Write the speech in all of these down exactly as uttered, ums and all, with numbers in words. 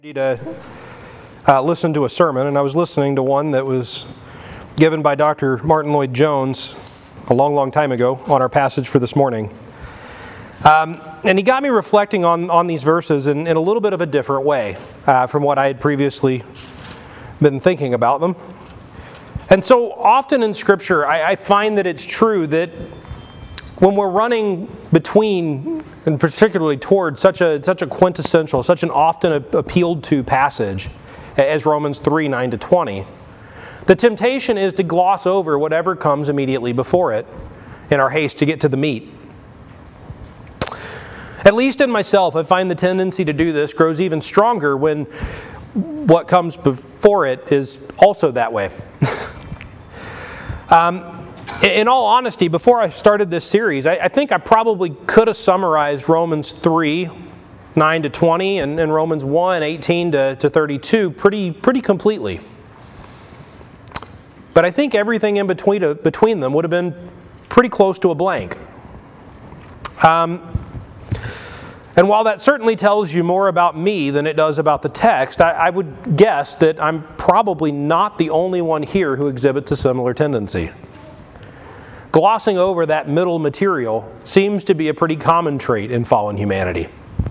to uh, listen to a sermon, and I was listening to one that was given by Doctor Martin Lloyd-Jones a long, long time ago on our passage for this morning. Um, and he got me reflecting on, on these verses in, in a little bit of a different way uh, from what I had previously been thinking about them. And so often in Scripture, I, I find that it's true that when we're running between, and particularly toward such a such a quintessential, such an often appealed to passage as Romans three, nine to twenty, the temptation is to gloss over whatever comes immediately before it in our haste to get to the meat. At least in myself, I find the tendency to do this grows even stronger when what comes before it is also that way. um, In all honesty, before I started this series, I, I think I probably could have summarized Romans three, nine to twenty, and, and Romans one, eighteen to thirty-two pretty pretty completely. But I think everything in between, uh, between them would have been pretty close to a blank. Um, and while that certainly tells you more about me than it does about the text, I, I would guess that I'm probably not the only one here who exhibits a similar tendency. Glossing over that middle material seems to be a pretty common trait in fallen humanity.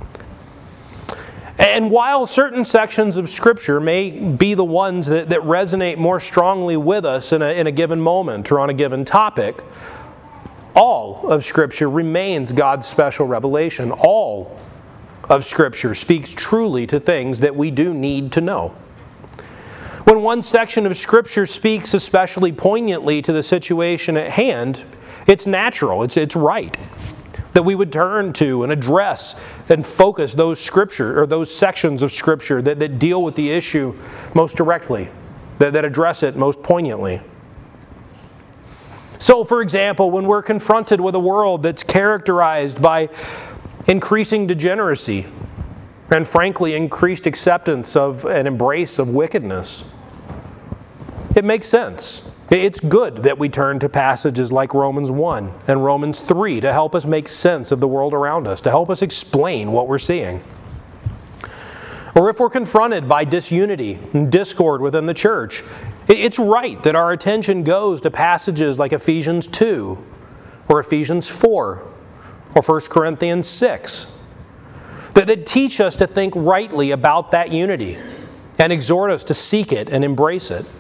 And while certain sections of Scripture may be the ones that, that resonate more strongly with us in a, in a given moment or on a given topic, all of Scripture remains God's special revelation. All of Scripture speaks truly to things that we do need to know. When one section of Scripture speaks especially poignantly to the situation at hand, it's natural, it's it's right that we would turn to and address and focus those Scripture or those sections of Scripture that, that deal with the issue most directly, that, that address it most poignantly. So, for example, when we're confronted with a world that's characterized by increasing degeneracy, and frankly, increased acceptance of an embrace of wickedness, it makes sense. It's good that we turn to passages like Romans one and Romans three to help us make sense of the world around us, to help us explain what we're seeing. Or if we're confronted by disunity and discord within the church, it's right that our attention goes to passages like Ephesians two or Ephesians four or First Corinthians six. That, that teach us to think rightly about that unity and exhort us to seek it and embrace it.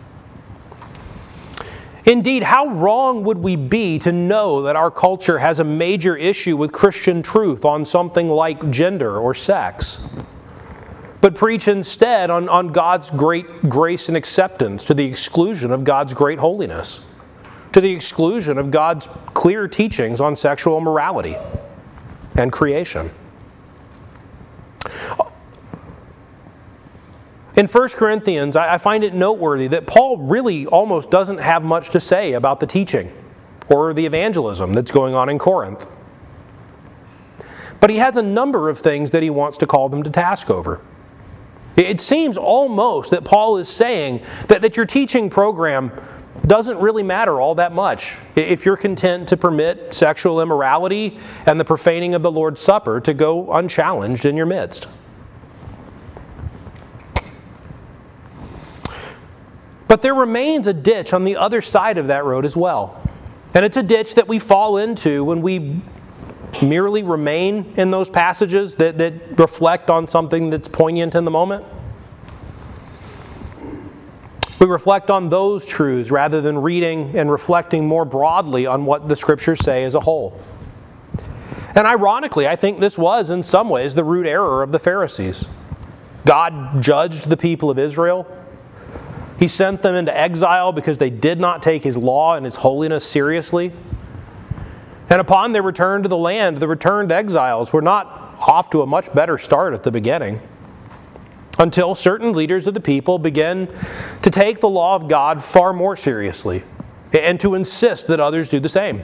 Indeed, how wrong would we be to know that our culture has a major issue with Christian truth on something like gender or sex, but preach instead on, on God's great grace and acceptance to the exclusion of God's great holiness, to the exclusion of God's clear teachings on sexual morality and creation. In First Corinthians, I find it noteworthy that Paul really almost doesn't have much to say about the teaching or the evangelism that's going on in Corinth. But he has a number of things that he wants to call them to task over. It seems almost that Paul is saying that, that your teaching program doesn't really matter all that much if you're content to permit sexual immorality and the profaning of the Lord's Supper to go unchallenged in your midst. But there remains a ditch on the other side of that road as well. And it's a ditch that we fall into when we merely remain in those passages that, that reflect on something that's poignant in the moment. We reflect on those truths rather than reading and reflecting more broadly on what the Scriptures say as a whole. And ironically, I think this was in some ways the root error of the Pharisees. God judged the people of Israel. He sent them into exile because they did not take His law and His holiness seriously. And upon their return to the land, the returned exiles were not off to a much better start at the beginning, until certain leaders of the people began to take the law of God far more seriously and to insist that others do the same.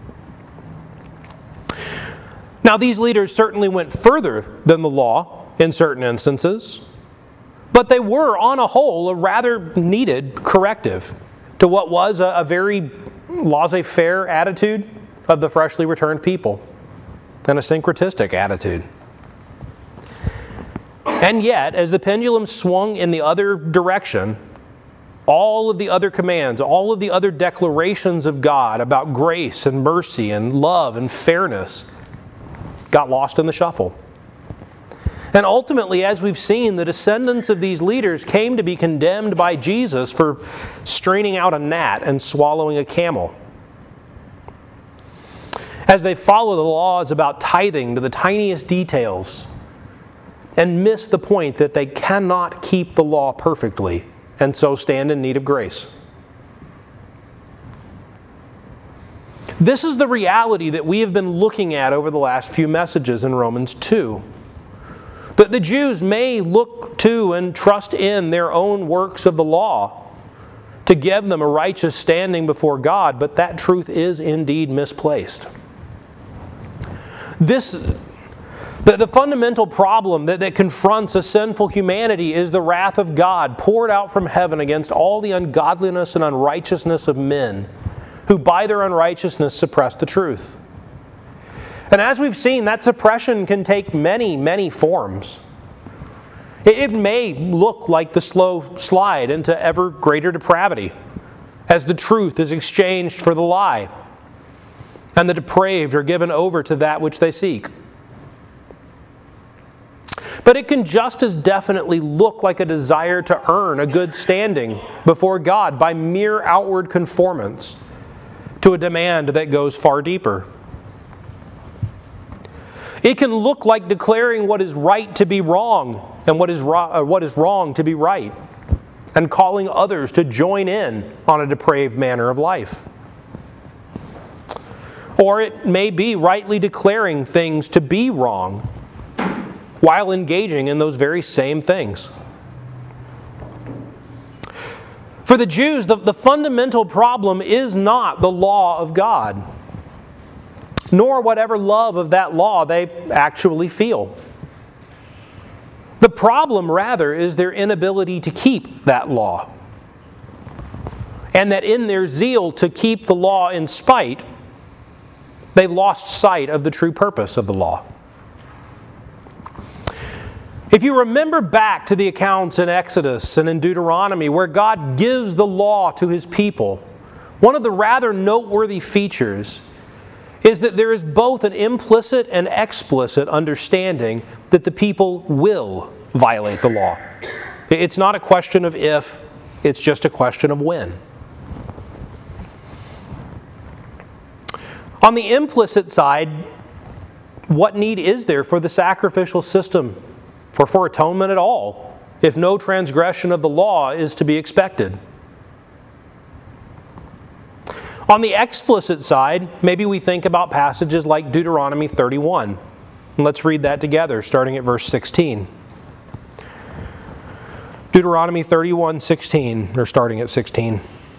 Now, these leaders certainly went further than the law in certain instances, but they were, on a whole, a rather needed corrective to what was a, a very laissez-faire attitude of the freshly returned people and a syncretistic attitude. And yet, as the pendulum swung in the other direction, all of the other commands, all of the other declarations of God about grace and mercy and love and fairness got lost in the shuffle. And ultimately, as we've seen, the descendants of these leaders came to be condemned by Jesus for straining out a gnat and swallowing a camel, as they follow the laws about tithing to the tiniest details and miss the point that they cannot keep the law perfectly and so stand in need of grace. This is the reality that we have been looking at over the last few messages in Romans two. That the Jews may look to and trust in their own works of the law to give them a righteous standing before God, but that truth is indeed misplaced. This, the, the fundamental problem that, that confronts a sinful humanity is the wrath of God poured out from heaven against all the ungodliness and unrighteousness of men who by their unrighteousness suppress the truth. And as we've seen, that suppression can take many, many forms. It, it may look like the slow slide into ever greater depravity as the truth is exchanged for the lie, and the depraved are given over to that which they seek. But it can just as definitely look like a desire to earn a good standing before God by mere outward conformance to a demand that goes far deeper. It can look like declaring what is right to be wrong and what is ro- or what is wrong to be right, and calling others to join in on a depraved manner of life. Or it may be rightly declaring things to be wrong while engaging in those very same things. For the Jews, the, the fundamental problem is not the law of God, nor whatever love of that law they actually feel. The problem, rather, is their inability to keep that law. And that in their zeal to keep the law in spite, they lost sight of the true purpose of the law. If you remember back to the accounts in Exodus and in Deuteronomy where God gives the law to His people, one of the rather noteworthy features is that there is both an implicit and explicit understanding that the people will violate the law. It's not a question of if, it's just a question of when. On the implicit side, what need is there for the sacrificial system, for, for atonement at all, if no transgression of the law is to be expected? On the explicit side, maybe we think about passages like Deuteronomy thirty-one. And let's read that together, starting at verse sixteen. Deuteronomy thirty-one sixteen, or starting at sixteen.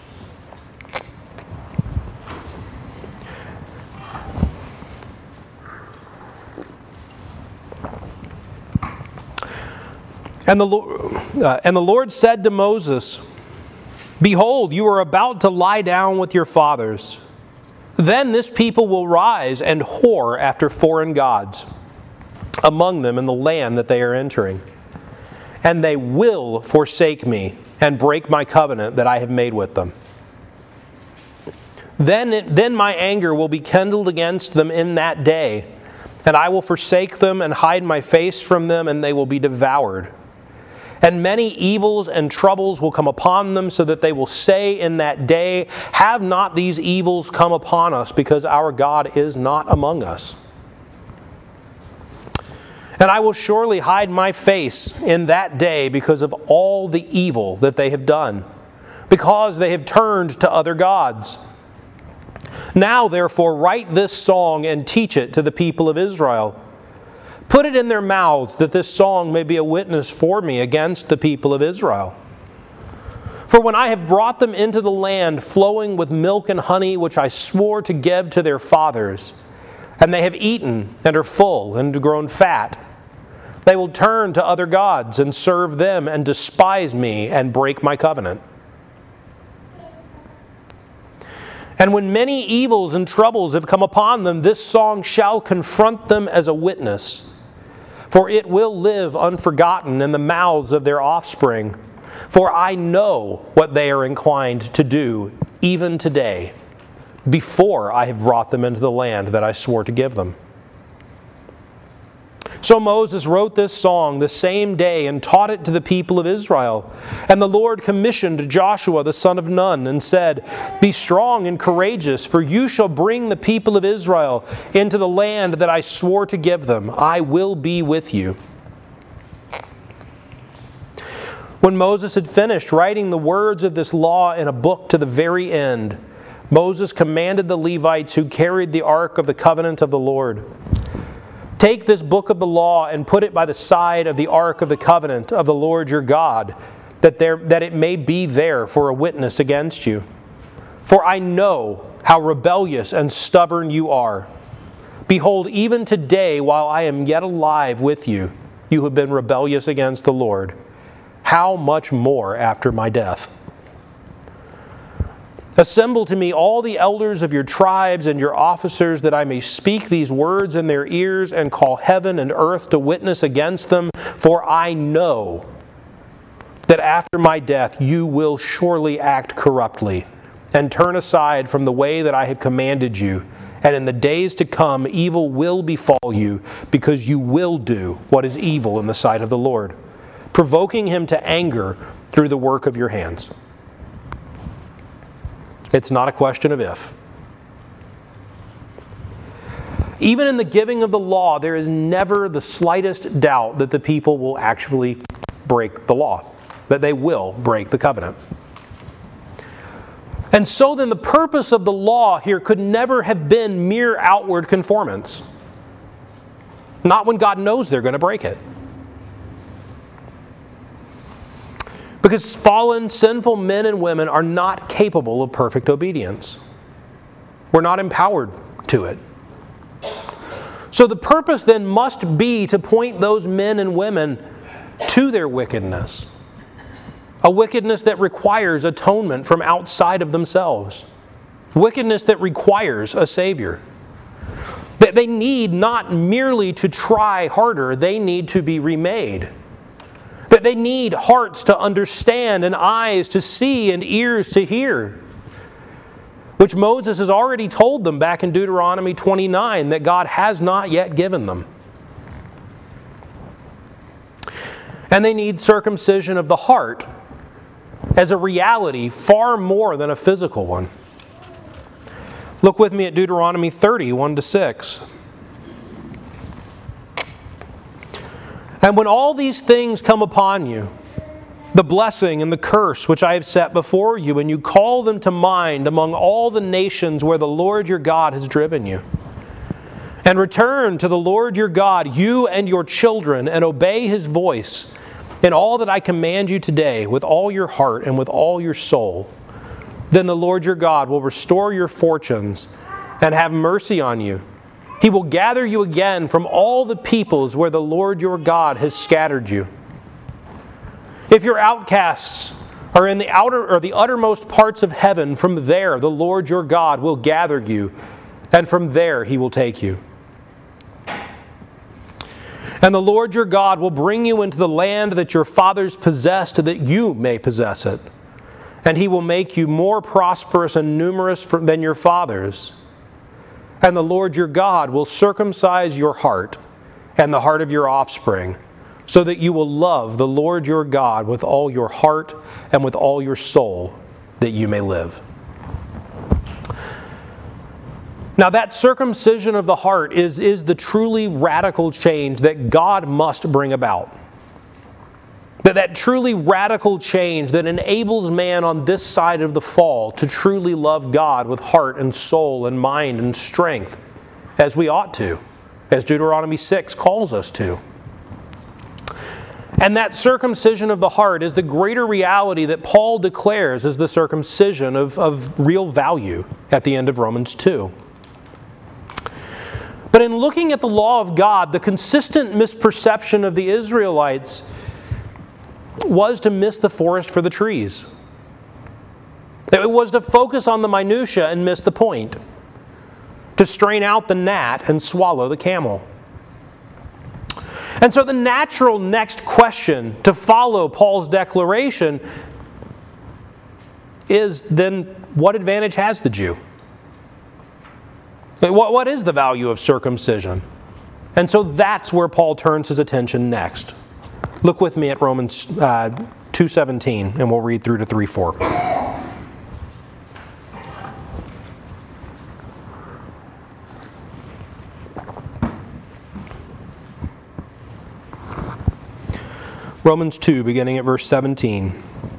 And the, uh, and the Lord said to Moses, "Behold, you are about to lie down with your fathers. Then this people will rise and whore after foreign gods among them in the land that they are entering. And they will forsake me and break my covenant that I have made with them. Then, it, then my anger will be kindled against them in that day, and I will forsake them and hide my face from them, and they will be devoured. And many evils and troubles will come upon them, so that they will say in that day, have not these evils come upon us, because our God is not among us? And I will surely hide my face in that day because of all the evil that they have done, because they have turned to other gods. Now therefore write this song and teach it to the people of Israel. Put it in their mouths, that this song may be a witness for me against the people of Israel. For when I have brought them into the land flowing with milk and honey, which I swore to give to their fathers, and they have eaten and are full and grown fat, they will turn to other gods and serve them and despise me and break my covenant. And when many evils and troubles have come upon them, this song shall confront them as a witness. for it will live unforgotten in the mouths of their offspring. For I know what they are inclined to do, even today, before I have brought them into the land that I swore to give them." So Moses wrote this song the same day and taught it to the people of Israel. And the Lord commissioned Joshua the son of Nun and said, "Be strong and courageous, for you shall bring the people of Israel into the land that I swore to give them. I will be with you." When Moses had finished writing the words of this law in a book to the very end, Moses commanded the Levites who carried the ark of the covenant of the Lord, "Take this book of the law and put it by the side of the ark of the covenant of the Lord your God, that, there, that it may be there for a witness against you. For I know how rebellious and stubborn you are. Behold, even today, while I am yet alive with you, you have been rebellious against the Lord. How much more after my death? Assemble to me all the elders of your tribes and your officers, that I may speak these words in their ears and call heaven and earth to witness against them. For I know that after my death you will surely act corruptly and turn aside from the way that I have commanded you. And in the days to come evil will befall you, because you will do what is evil in the sight of the Lord, provoking him to anger through the work of your hands." It's not a question of if. Even in the giving of the law, there is never the slightest doubt that the people will actually break the law, that they will break the covenant. And so then the purpose of the law here could never have been mere outward conformance. Not when God knows they're going to break it. Because fallen, sinful men and women are not capable of perfect obedience. We're not empowered to it. So the purpose then must be to point those men and women to their wickedness. A wickedness that requires atonement from outside of themselves. Wickedness that requires a Savior. That they need not merely to try harder, they need to be remade. That they need hearts to understand and eyes to see and ears to hear. Which Moses has already told them back in Deuteronomy twenty-nine that God has not yet given them. And they need circumcision of the heart as a reality far more than a physical one. Look with me at Deuteronomy thirty, one to six. "And when all these things come upon you, the blessing and the curse which I have set before you, and you call them to mind among all the nations where the Lord your God has driven you, and return to the Lord your God, you and your children, and obey his voice in all that I command you today with all your heart and with all your soul, then the Lord your God will restore your fortunes and have mercy on you. He will gather you again from all the peoples where the Lord your God has scattered you. If your outcasts are in the outer or the uttermost parts of heaven, from there the Lord your God will gather you, and from there he will take you. And the Lord your God will bring you into the land that your fathers possessed, that you may possess it. And he will make you more prosperous and numerous than your fathers. And the Lord your God will circumcise your heart and the heart of your offspring, so that you will love the Lord your God with all your heart and with all your soul, that you may live." Now that circumcision of the heart is, is the truly radical change that God must bring about. That that truly radical change that enables man on this side of the fall to truly love God with heart and soul and mind and strength, as we ought to, as Deuteronomy six calls us to. And that circumcision of the heart is the greater reality that Paul declares as the circumcision of, of real value at the end of Romans two. But in looking at the law of God, the consistent misperception of the Israelites was to miss the forest for the trees. It was to focus on the minutia and miss the point. To strain out the gnat and swallow the camel. And so the natural next question to follow Paul's declaration is then, what advantage has the Jew? What, what is the value of circumcision? And so that's where Paul turns his attention next. Look with me at Romans uh, two seventeen, and we'll read through to three four. Romans two, beginning at verse seventeen.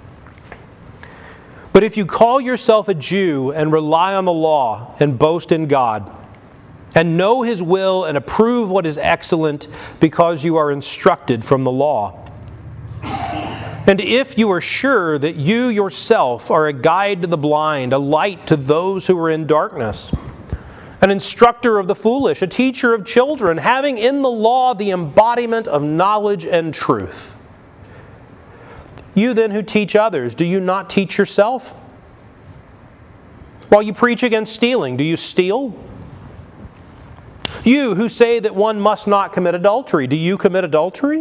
But if you call yourself a Jew and rely on the law and boast in God, and know His will and approve what is excellent because you are instructed from the law, and if you are sure that you yourself are a guide to the blind, a light to those who are in darkness, an instructor of the foolish, a teacher of children, having in the law the embodiment of knowledge and truth, you then who teach others, do you not teach yourself? While you preach against stealing, do you steal? You who say that one must not commit adultery, do you commit adultery?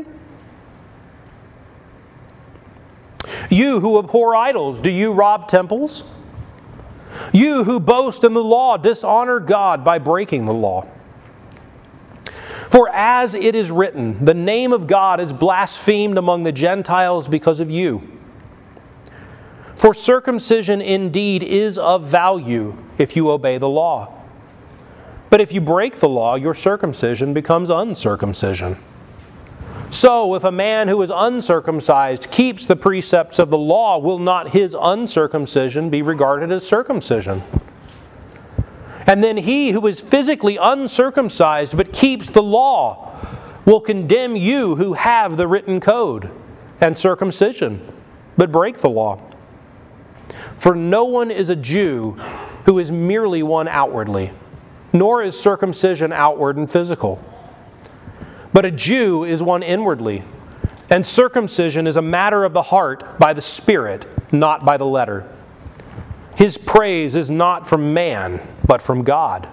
You who abhor idols, do you rob temples? You who boast in the law, dishonor God by breaking the law. For as it is written, the name of God is blasphemed among the Gentiles because of you. For circumcision indeed is of value if you obey the law. But if you break the law, your circumcision becomes uncircumcision. So if a man who is uncircumcised keeps the precepts of the law, will not his uncircumcision be regarded as circumcision? And then he who is physically uncircumcised but keeps the law will condemn you who have the written code and circumcision but break the law. For no one is a Jew who is merely one outwardly, nor is circumcision outward and physical. But a Jew is one inwardly, and circumcision is a matter of the heart by the Spirit, not by the letter. His praise is not from man, but from God.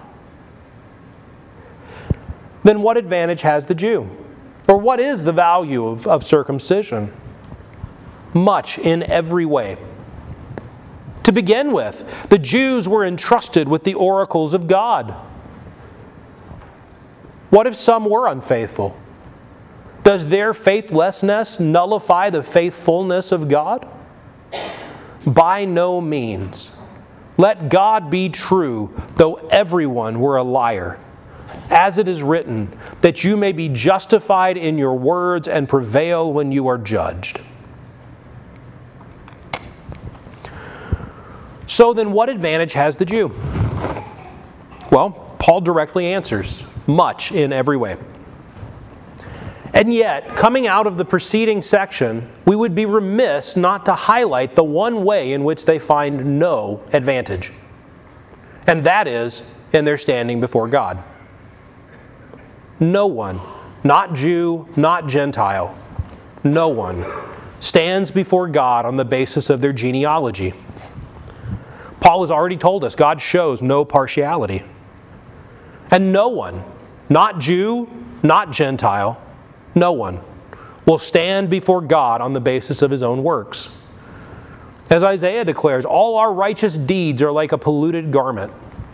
Then what advantage has the Jew? Or what is the value of, of circumcision? Much in every way. To begin with, the Jews were entrusted with the oracles of God. What if some were unfaithful? Does their faithlessness nullify the faithfulness of God? By no means. Let God be true, though everyone were a liar. As it is written, that you may be justified in your words and prevail when you are judged. So then what advantage has the Jew? Well, Paul directly answers, much in every way. And yet, coming out of the preceding section, we would be remiss not to highlight the one way in which they find no advantage. And that is in their standing before God. No one, not Jew, not Gentile, no one stands before God on the basis of their genealogy. Paul has already told us God shows no partiality. And no one, not Jew, not Gentile, no one will stand before God on the basis of his own works. As Isaiah declares, all our righteous deeds are like a polluted garment.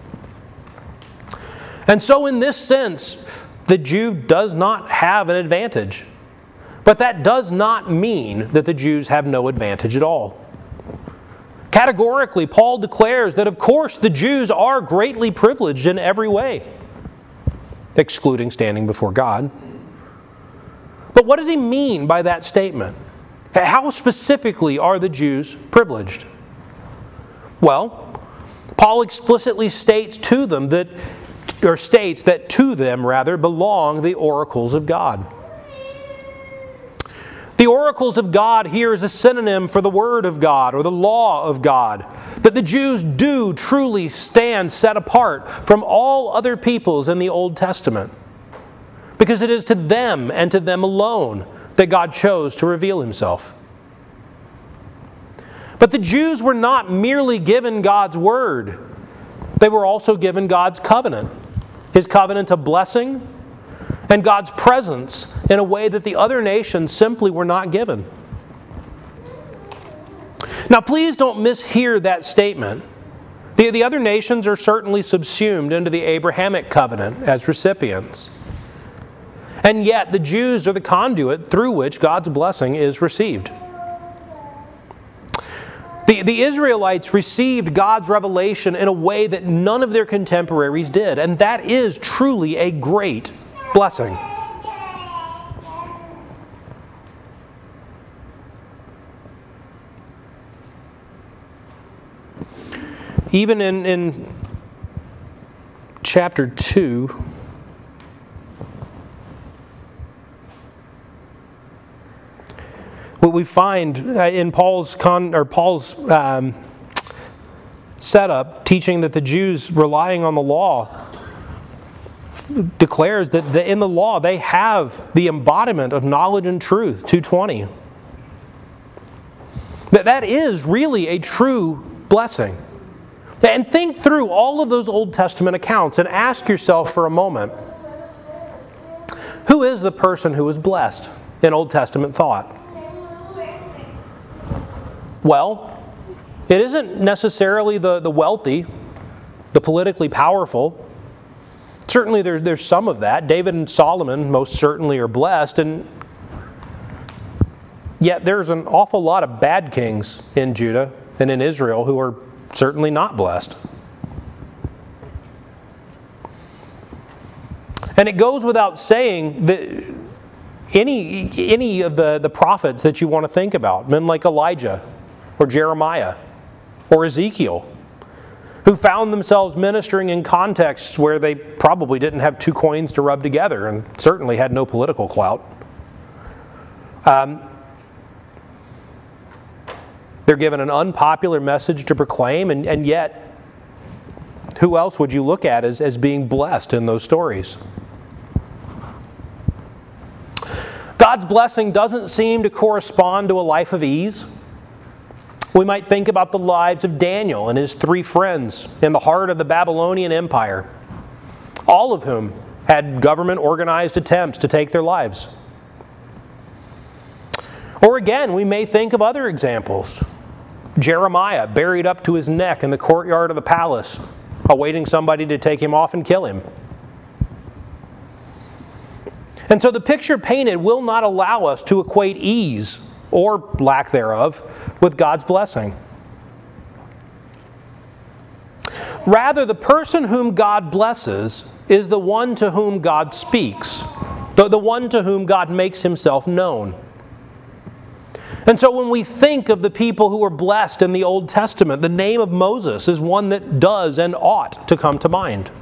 And so in this sense, the Jew does not have an advantage. But that does not mean that the Jews have no advantage at all. Categorically, Paul declares that of course the Jews are greatly privileged in every way, excluding standing before God. But what does he mean by that statement? How specifically are the Jews privileged? Well, Paul explicitly states to them that, or states that to them rather, belong the oracles of God. The oracles of God here is a synonym for the Word of God or the law of God. That the Jews do truly stand set apart from all other peoples in the Old Testament. Because it is to them and to them alone that God chose to reveal Himself. But the Jews were not merely given God's Word. They were also given God's covenant. His covenant of blessing and God's presence in a way that the other nations simply were not given. Now, please don't mishear that statement. The, the other nations are certainly subsumed into the Abrahamic covenant as recipients. And yet, the Jews are the conduit through which God's blessing is received. The, the Israelites received God's revelation in a way that none of their contemporaries did, and that is truly a great blessing. Even in, in chapter two, what we find in Paul's con or Paul's um, setup, teaching that the Jews relying on the law, declares that the, in the law they have the embodiment of knowledge and truth. two twenty. That that is really a true blessing. And think through all of those Old Testament accounts and ask yourself for a moment, who is the person who is blessed in Old Testament thought? Well, it isn't necessarily the, the wealthy, the politically powerful. Certainly there, there's some of that. David and Solomon most certainly are blessed, and yet there's an awful lot of bad kings in Judah and in Israel who are certainly not blessed. And it goes without saying that any, any of the, the prophets that you want to think about, men like Elijah or Jeremiah or Ezekiel, who found themselves ministering in contexts where they probably didn't have two coins to rub together and certainly had no political clout. Um, They're given an unpopular message to proclaim, and, and yet, who else would you look at as, as being blessed in those stories? God's blessing doesn't seem to correspond to a life of ease. We might think about the lives of Daniel and his three friends in the heart of the Babylonian Empire, all of whom had government-organized attempts to take their lives. Or again, we may think of other examples. Jeremiah buried up to his neck in the courtyard of the palace, awaiting somebody to take him off and kill him. And so the picture painted will not allow us to equate ease, or lack thereof, with God's blessing. Rather, the person whom God blesses is the one to whom God speaks, the, the one to whom God makes himself known. And so when we think of the people who were blessed in the Old Testament, the name of Moses is one that does and ought to come to mind.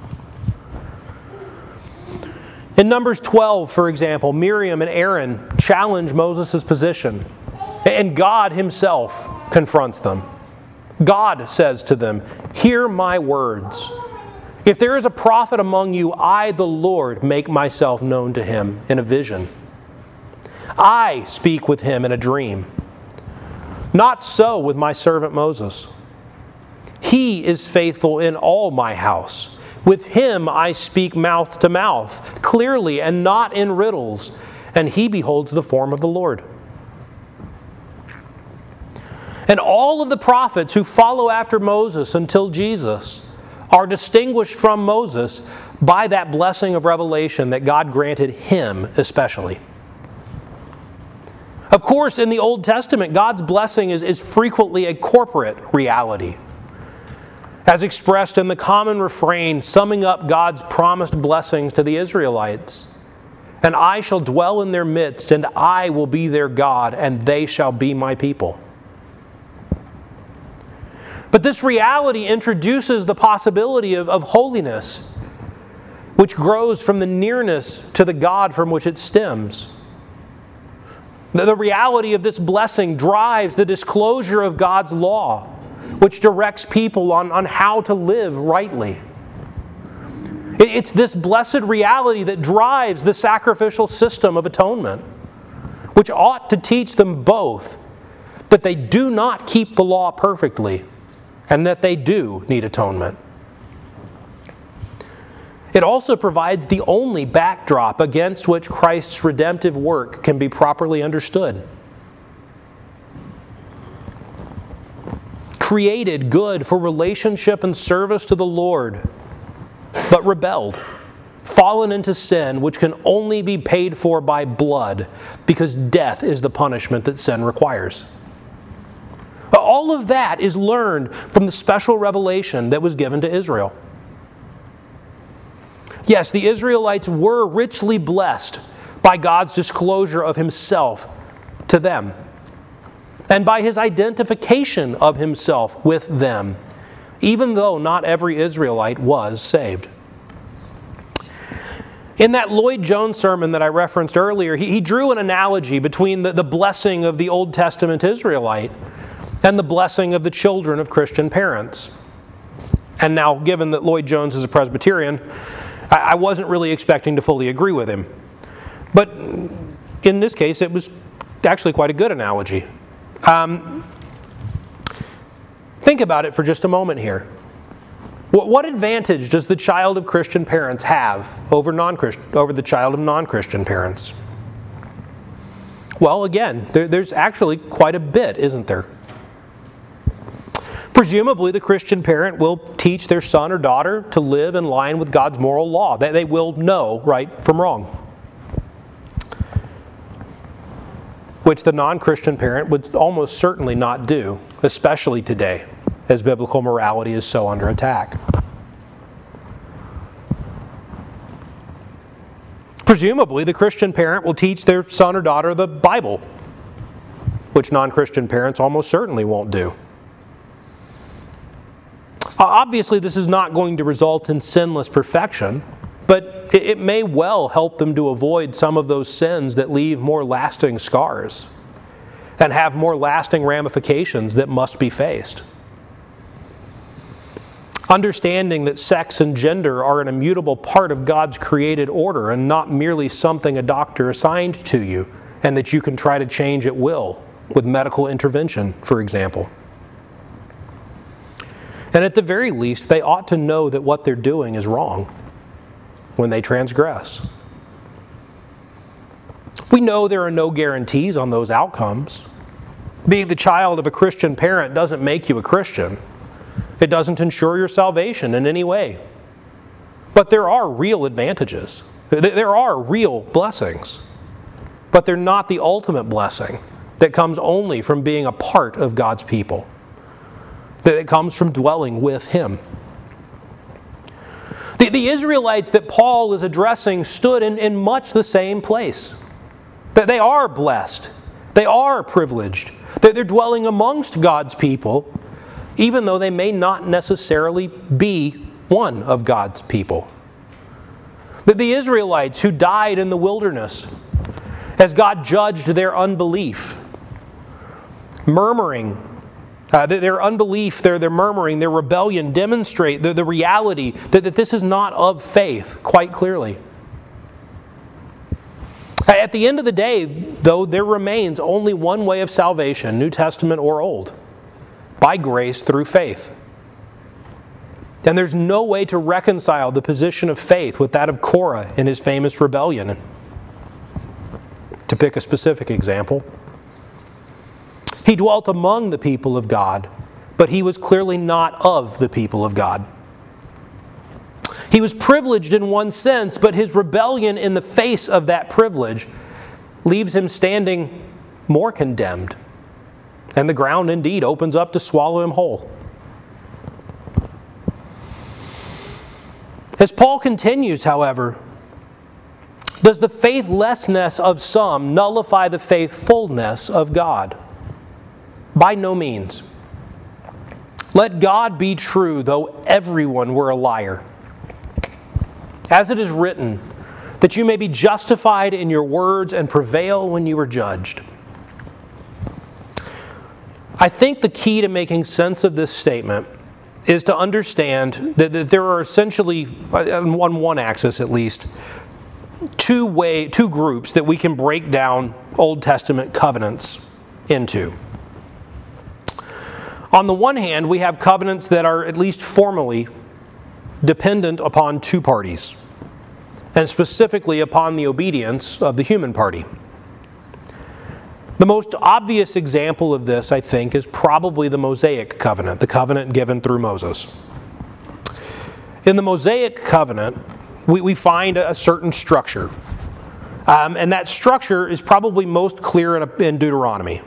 In Numbers twelve, for example, Miriam and Aaron challenge Moses' position, and God himself confronts them. God says to them, "Hear my words. If there is a prophet among you, I, the Lord, make myself known to him in a vision. I speak with him in a dream. Not so with my servant Moses. He is faithful in all my house. With him I speak mouth to mouth, clearly and not in riddles, and he beholds the form of the Lord." And all of the prophets who follow after Moses until Jesus are distinguished from Moses by that blessing of revelation that God granted him especially. Of course, in the Old Testament, God's blessing is, is frequently a corporate reality, as expressed in the common refrain summing up God's promised blessings to the Israelites. "And I shall dwell in their midst, and I will be their God, and they shall be my people." But this reality introduces the possibility of, of holiness, which grows from the nearness to the God from which it stems. The reality of this blessing drives the disclosure of God's law, which directs people on, on how to live rightly. It's this blessed reality that drives the sacrificial system of atonement, which ought to teach them both that they do not keep the law perfectly and that they do need atonement. It also provides the only backdrop against which Christ's redemptive work can be properly understood. Created good for relationship and service to the Lord, but rebelled, fallen into sin, which can only be paid for by blood, because death is the punishment that sin requires. All of that is learned from the special revelation that was given to Israel. Yes, the Israelites were richly blessed by God's disclosure of Himself to them, and by His identification of Himself with them, even though not every Israelite was saved. In that Lloyd Jones sermon that I referenced earlier, he, he drew an analogy between the, the blessing of the Old Testament Israelite and the blessing of the children of Christian parents. And now, given that Lloyd Jones is a Presbyterian, I, I wasn't really expecting to fully agree with him. But in this case, it was actually quite a good analogy. Um, think about it for just a moment here. What, what advantage does the child of Christian parents have over non-Christian, over the child of non-Christian parents? Well, again, there, there's actually quite a bit, isn't there? Presumably, the Christian parent will teach their son or daughter to live in line with God's moral law. They, they will know right from wrong, which the non-Christian parent would almost certainly not do, especially today, as biblical morality is so under attack. Presumably, the Christian parent will teach their son or daughter the Bible, which non-Christian parents almost certainly won't do. Obviously, this is not going to result in sinless perfection, but it may well help them to avoid some of those sins that leave more lasting scars and have more lasting ramifications that must be faced. Understanding that sex and gender are an immutable part of God's created order and not merely something a doctor assigned to you, and that you can try to change at will with medical intervention, for example. And at the very least, they ought to know that what they're doing is wrong when they transgress. We know there are no guarantees on those outcomes. Being the child of a Christian parent doesn't make you a Christian. It doesn't ensure your salvation in any way. But there are real advantages. There are real blessings. But they're not the ultimate blessing that comes only from being a part of God's people. That it comes from dwelling with Him. The, the Israelites that Paul is addressing stood in, in much the same place. That they are blessed. They are privileged. That they're dwelling amongst God's people, even though they may not necessarily be one of God's people. That the Israelites who died in the wilderness, as God judged their unbelief, murmuring, Uh, their unbelief, their, their murmuring, their rebellion demonstrate the, the reality that, that this is not of faith quite clearly. At the end of the day, though, there remains only one way of salvation, New Testament or Old, by grace through faith. And there's no way to reconcile the position of faith with that of Korah in his famous rebellion. To pick a specific example, he dwelt among the people of God, but he was clearly not of the people of God. He was privileged in one sense, but his rebellion in the face of that privilege leaves him standing more condemned. And the ground indeed opens up to swallow him whole. As Paul continues, however, does the faithlessness of some nullify the faithfulness of God? By no means. Let God be true, though everyone were a liar. As it is written, that you may be justified in your words and prevail when you are judged. I think the key to making sense of this statement is to understand that, that there are essentially, on one axis at least, two way, two groups that we can break down Old Testament covenants into. On the one hand, we have covenants that are at least formally dependent upon two parties, and specifically upon the obedience of the human party. The most obvious example of this, I think, is probably the Mosaic covenant, the covenant given through Moses. In the Mosaic covenant, we, we find a certain structure. Um, and that structure is probably most clear in, in Deuteronomy.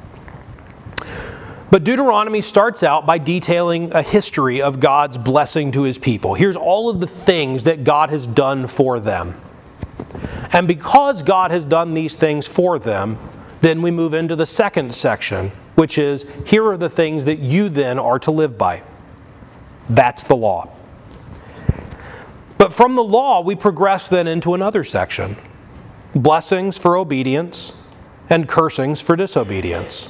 But Deuteronomy starts out by detailing a history of God's blessing to His people. Here's all of the things that God has done for them. And because God has done these things for them, then we move into the second section, which is, here are the things that you then are to live by. That's the law. But from the law, we progress then into another section. Blessings for obedience and cursings for disobedience.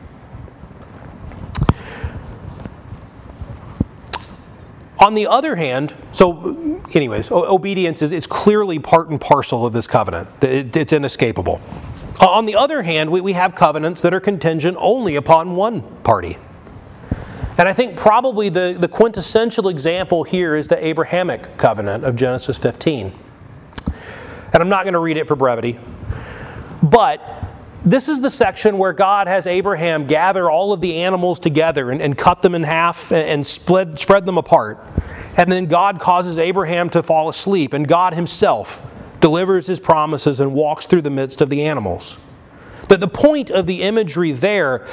On the other hand, so anyways, obedience is, is clearly part and parcel of this covenant. It, it's inescapable. On the other hand, we, we have covenants that are contingent only upon one party. And I think probably the, the quintessential example here is the Abrahamic covenant of Genesis fifteen. And I'm not going to read it for brevity. But this is the section where God has Abraham gather all of the animals together and, and cut them in half and, and split, spread them apart. And then God causes Abraham to fall asleep, and God Himself delivers His promises and walks through the midst of the animals. But the point of the imagery there,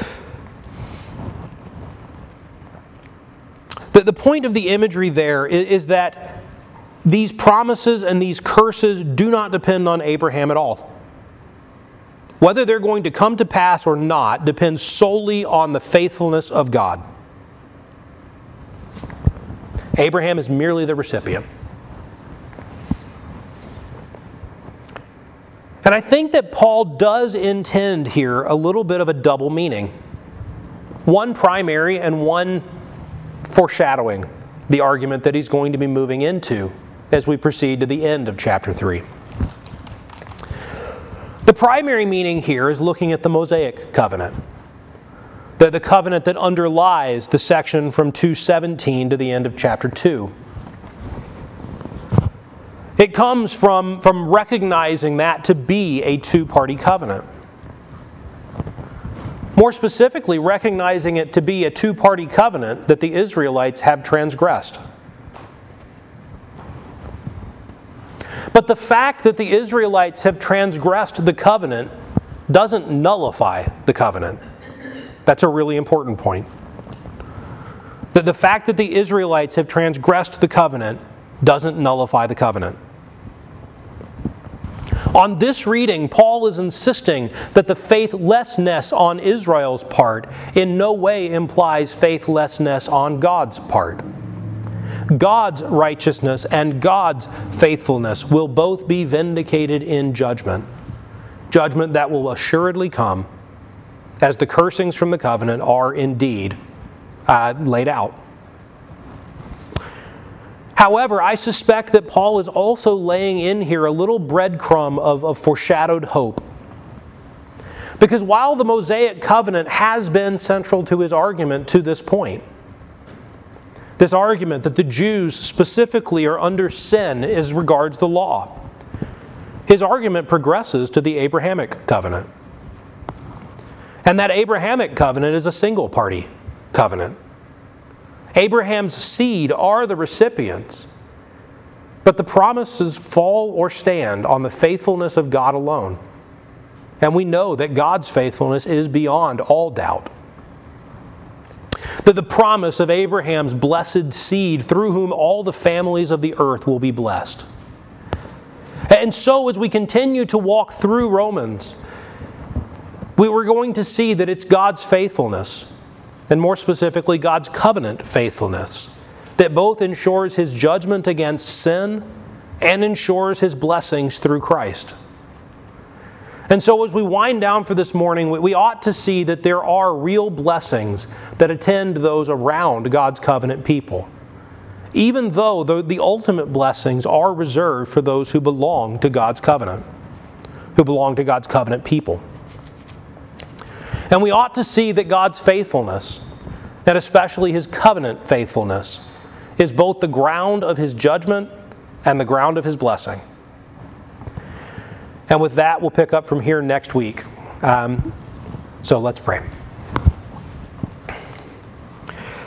the, the point of the imagery there is, is that these promises and these curses do not depend on Abraham at all. Whether they're going to come to pass or not depends solely on the faithfulness of God. Abraham is merely the recipient. And I think that Paul does intend here a little bit of a double meaning. One primary and one foreshadowing the argument that he's going to be moving into as we proceed to the end of chapter three. The primary meaning here is looking at the Mosaic covenant, the, the covenant that underlies the section from two seventeen to the end of chapter two. It comes from, from recognizing that to be a two-party covenant. More specifically, recognizing it to be a two-party covenant that the Israelites have transgressed. But the fact that the Israelites have transgressed the covenant doesn't nullify the covenant. That's a really important point. That the fact that the Israelites have transgressed the covenant doesn't nullify the covenant. On this reading, Paul is insisting that the faithlessness on Israel's part in no way implies faithlessness on God's part. God's righteousness and God's faithfulness will both be vindicated in judgment. Judgment that will assuredly come as the cursings from the covenant are indeed uh, laid out. However, I suspect that Paul is also laying in here a little breadcrumb of, of foreshadowed hope. Because while the Mosaic covenant has been central to his argument to this point, this argument that the Jews specifically are under sin as regards the law, his argument progresses to the Abrahamic covenant. And that Abrahamic covenant is a single-party covenant. Abraham's seed are the recipients, but the promises fall or stand on the faithfulness of God alone. And we know that God's faithfulness is beyond all doubt. That the promise of Abraham's blessed seed through whom all the families of the earth will be blessed. And so as we continue to walk through Romans, we were going to see that it's God's faithfulness, and more specifically, God's covenant faithfulness, that both ensures His judgment against sin and ensures His blessings through Christ. And so as we wind down for this morning, we ought to see that there are real blessings that attend those around God's covenant people, even though the, the ultimate blessings are reserved for those who belong to God's covenant, who belong to God's covenant people. And we ought to see that God's faithfulness, and especially His covenant faithfulness, is both the ground of his judgment and the ground of his blessing. And with that, we'll pick up from here next week. Um, so let's pray.